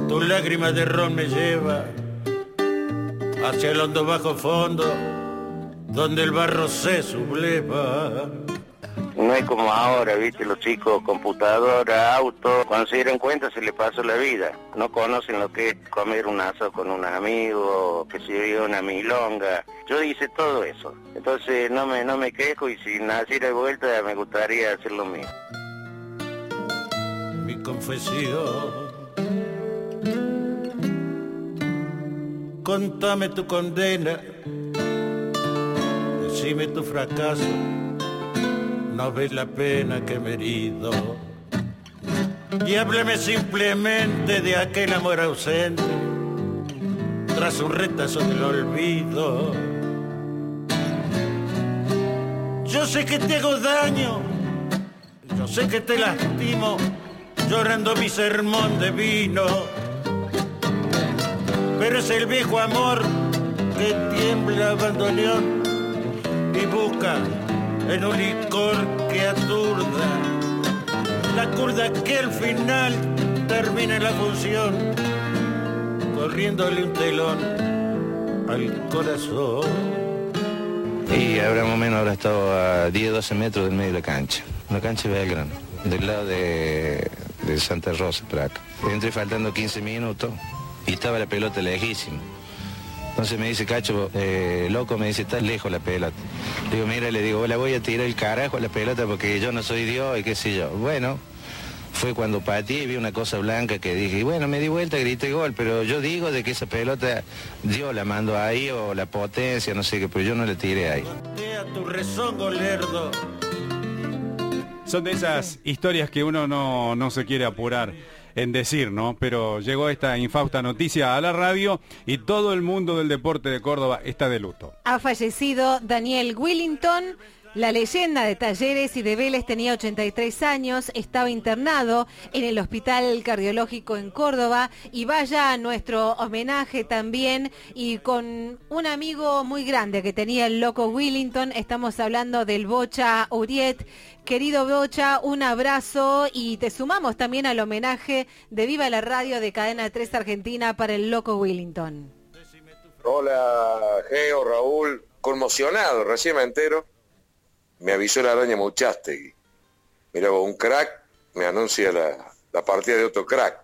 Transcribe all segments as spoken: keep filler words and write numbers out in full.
Tu lágrima de ron me lleva hacia el hondo bajo fondo, donde el barro se subleva. No es como ahora, viste, los chicos, computadora, auto, cuando se dieron cuenta se les pasó la vida. No conocen lo que es comer un asado con un amigo, que se dio una milonga. Yo hice todo eso, entonces no me no me quejo, y si naciera de vuelta me gustaría hacer lo mismo. Mi confesión, contame tu condena, decime tu fracaso. No ves la pena que me he herido. Y háblame simplemente de aquel amor ausente tras un retazo del olvido. Yo sé que te hago daño, yo sé que te lastimo, llorando mi sermón de vino. Pero es el viejo amor que tiembla bandoneón y busca en un licor que aturda, la curda que al final termina la función, corriéndole un telón al corazón. Y habrá más o menos habrá estado a diez, doce metros del medio de la cancha, una cancha de Belgrano, del lado de, de Santa Rosa, por acá. Entré faltando quince minutos y estaba la pelota lejísima. Entonces me dice, Cacho, eh, loco, me dice, estás lejos la pelota. Le digo, mira, le digo, la voy a tirar el carajo a la pelota porque yo no soy Dios y qué sé yo. Bueno, fue cuando pateé y vi una cosa blanca que dije, y bueno, me di vuelta, grité gol, pero yo digo de que esa pelota Dios la mandó ahí o la potencia, no sé qué, pero yo no la tiré ahí. Tu rezongo lerdo. Son de esas historias que uno no, no se quiere apurar en decir, ¿no? Pero llegó esta infausta noticia a la radio y todo el mundo del deporte de Córdoba está de luto. Ha fallecido Daniel Willington. La leyenda de Talleres y de Vélez tenía ochenta y tres años, estaba internado en el Hospital Cardiológico en Córdoba, y vaya nuestro homenaje también, y con un amigo muy grande que tenía el loco Willington. Estamos hablando del Bocha Uriet. Querido Bocha, un abrazo, y te sumamos también al homenaje de Viva la Radio de Cadena tres Argentina para el loco Willington. Hola, Geo, Raúl, conmocionado, recién me entero. Me avisó la araña Muchastegui. Mira, un crack me anuncia la, la partida de otro crack.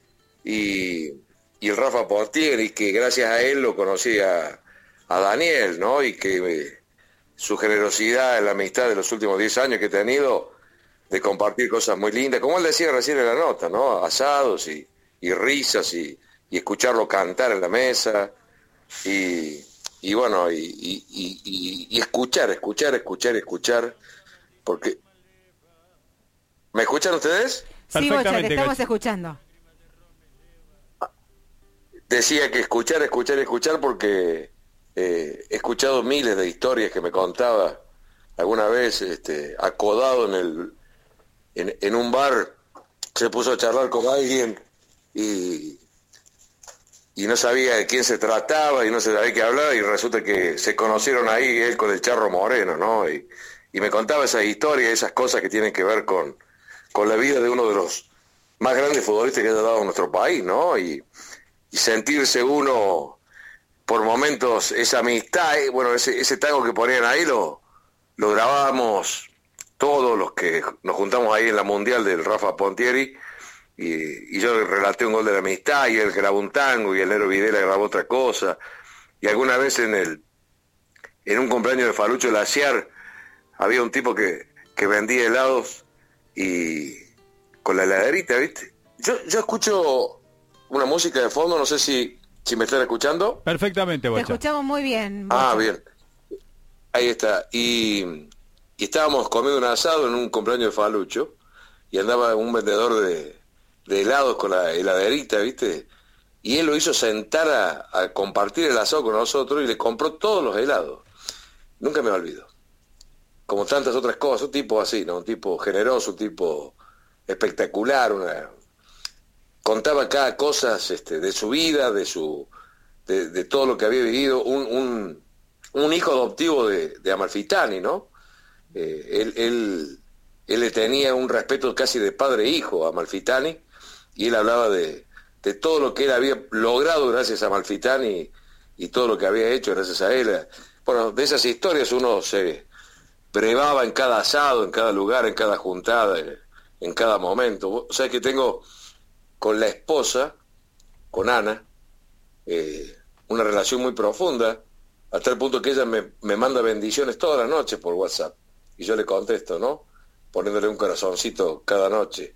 Y, y el Rafa Pontieri, que gracias a él lo conocí a, a Daniel, ¿no? Y que eh, su generosidad, la amistad de los últimos diez años que he tenido, de compartir cosas muy lindas, como él decía recién en la nota, ¿no? Asados y, y risas y, y escucharlo cantar en la mesa. Y... Y bueno, y, y, y, y escuchar, escuchar, escuchar, escuchar, porque... ¿Me escuchan ustedes? Sí, Bocha, te estamos escuchando. Decía que escuchar, escuchar, escuchar, porque eh, he escuchado miles de historias que me contaba alguna vez, este, acodado en, el, en, en un bar, se puso a charlar con alguien y... y no sabía de quién se trataba y no sabía de qué hablaba, y resulta que se conocieron ahí él con el Charro Moreno, ¿no? Y, y me contaba esas historias, esas cosas que tienen que ver con, con la vida de uno de los más grandes futbolistas que haya dado nuestro país, ¿no? Y, y sentirse uno, por momentos, esa amistad, eh, bueno, ese, ese tango que ponían ahí lo, lo grabábamos todos los que nos juntamos ahí en la Mundial del Rafa Pontieri. Y, y yo relaté un gol de la amistad, y él grabó un tango, y el Nero Videla grabó otra cosa, y alguna vez en el en un cumpleaños de Falucho Laciar había un tipo que, que vendía helados y con la heladerita, ¿viste? Yo, yo escucho una música de fondo, no sé si, si me están escuchando. Perfectamente, Bocha. Te escuchamos muy bien, Bocha. Ah, bien. Ahí está. Y, y estábamos comiendo un asado en un cumpleaños de Falucho, y andaba un vendedor de de helados con la heladerita, ¿viste? Y él lo hizo sentar a, a compartir el asado con nosotros y le compró todos los helados. Nunca me olvido. Como tantas otras cosas, un tipo así, ¿no? Un tipo generoso, un tipo espectacular, una... contaba cada cosa este, de su vida, de su de, de todo lo que había vivido, un, un, un hijo adoptivo de, de Amalfitani, ¿no? Eh, él, él, él le tenía un respeto casi de padre e hijo a Amalfitani, y él hablaba de, de todo lo que él había logrado gracias a Malfitán y, y todo lo que había hecho gracias a él. Bueno, de esas historias uno se brevaba en cada asado, en cada lugar, en cada juntada, en, en cada momento. O sea, que tengo con la esposa, con Ana, eh, una relación muy profunda, a tal punto que ella me, me manda bendiciones todas las noches por WhatsApp, y yo le contesto, ¿no? Poniéndole un corazoncito cada noche.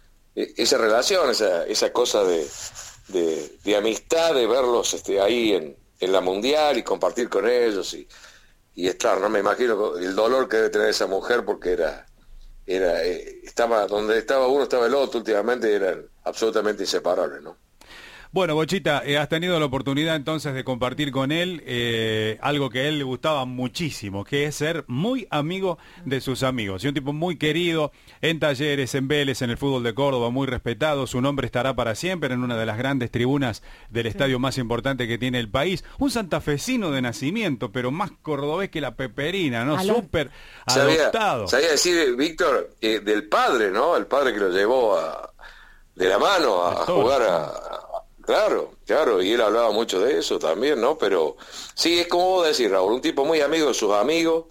Esa relación, esa, esa cosa de, de, de amistad, de verlos este, ahí en, en la mundial y compartir con ellos y, y estar, no me imagino el dolor que debe tener esa mujer porque era, era eh, estaba donde estaba uno estaba el otro, últimamente eran absolutamente inseparables, ¿no? Bueno, Bochita, eh, has tenido la oportunidad entonces de compartir con él eh, algo que a él le gustaba muchísimo, que es ser muy amigo de sus amigos. Y un tipo muy querido en Talleres, en Vélez, en el fútbol de Córdoba, muy respetado. Su nombre estará para siempre en una de las grandes tribunas del estadio más importante que tiene el país. Un santafesino de nacimiento, pero más cordobés que la peperina, ¿no? Súper adoptado. Sabía decir, Víctor, eh, del padre, ¿no? El padre que lo llevó a, de la mano a, a jugar a... Claro, claro, y él hablaba mucho de eso también, ¿no? Pero sí, es como vos decís, Raúl, un tipo muy amigo de sus amigos,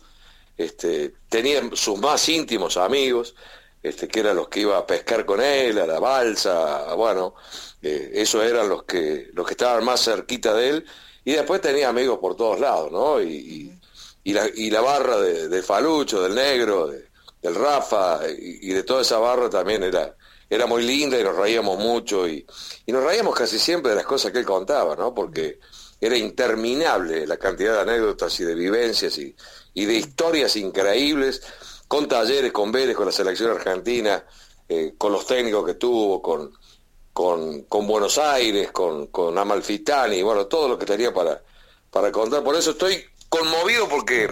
este, tenía sus más íntimos amigos, este, que eran los que iba a pescar con él, a la balsa, bueno, eh, esos eran los que, los que estaban más cerquita de él, y después tenía amigos por todos lados, ¿no? Y, y, y, la, y la barra de, de Falucho, del Negro, de, del Rafa, y, y de toda esa barra también era... era muy linda y nos reíamos mucho y, y nos reíamos casi siempre de las cosas que él contaba, ¿no? Porque era interminable la cantidad de anécdotas y de vivencias y, y de historias increíbles con Talleres, con Vélez, con la selección argentina, eh, con los técnicos que tuvo, con, con, con Buenos Aires, con, con Amalfitani, bueno, todo lo que tenía para, para contar. Por eso estoy conmovido porque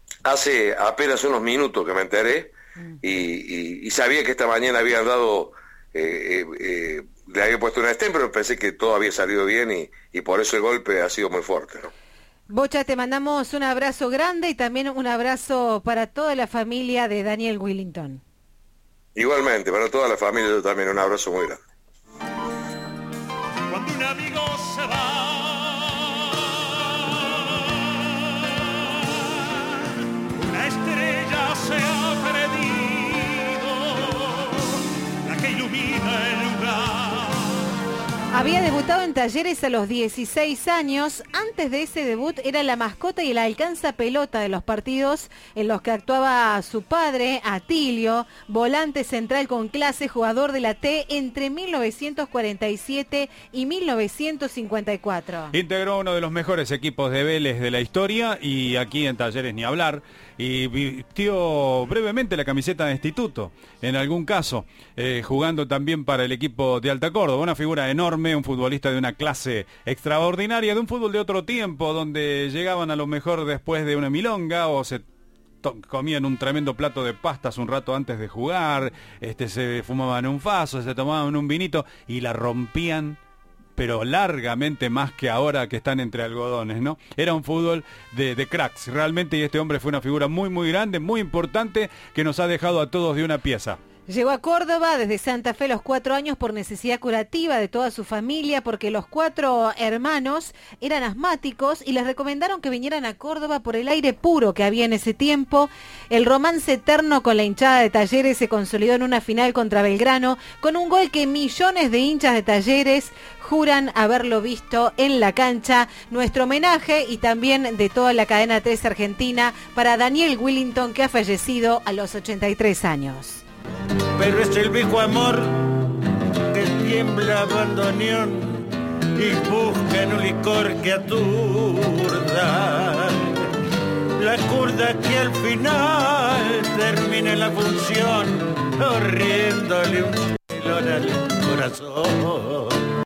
hace apenas unos minutos que me enteré y, y, y sabía que esta mañana habían dado... Eh, eh, eh, le había puesto una stem, pero pensé que todo había salido bien y, y por eso el golpe ha sido muy fuerte, ¿no? Bocha, te mandamos un abrazo grande y también un abrazo para toda la familia de Daniel Wellington. Igualmente, para toda la familia yo también un abrazo muy grande. Cuando un amigo se va, una estrella se ha perdido, que ilumina el lugar. Había debutado en Talleres a los dieciséis años. Antes de ese debut era la mascota y el alcanza pelota de los partidos en los que actuaba su padre, Atilio, volante central con clase, jugador de la T entre mil novecientos cuarenta y siete y mil novecientos cincuenta y cuatro. Integró uno de los mejores equipos de Vélez de la historia y aquí en Talleres ni hablar. Y vistió brevemente la camiseta de instituto, en algún caso, eh, jugando también para el equipo de Alta Córdoba. Una figura enorme, un futbolista de una clase extraordinaria, de un fútbol de otro tiempo, donde llegaban a lo mejor después de una milonga o se comían un tremendo plato de pastas un rato antes de jugar, este, se fumaban un faso, se tomaban un vinito y la rompían, pero largamente más que ahora que están entre algodones, ¿no? Era un fútbol de, de cracks, realmente, y este hombre fue una figura muy, muy grande, muy importante, que nos ha dejado a todos de una pieza. Llegó a Córdoba desde Santa Fe a los cuatro años por necesidad curativa de toda su familia, porque los cuatro hermanos eran asmáticos y les recomendaron que vinieran a Córdoba por el aire puro que había en ese tiempo. El romance eterno con la hinchada de Talleres se consolidó en una final contra Belgrano, con un gol que millones de hinchas de Talleres juran haberlo visto en la cancha. Nuestro homenaje y también de toda la cadena tres Argentina para Daniel Wellington, que ha fallecido a los ochenta y tres años. Pero es el viejo amor que tiembla bandoneón y busca en un licor que aturda. La curda que al final termina la función corriéndole un pelón al corazón.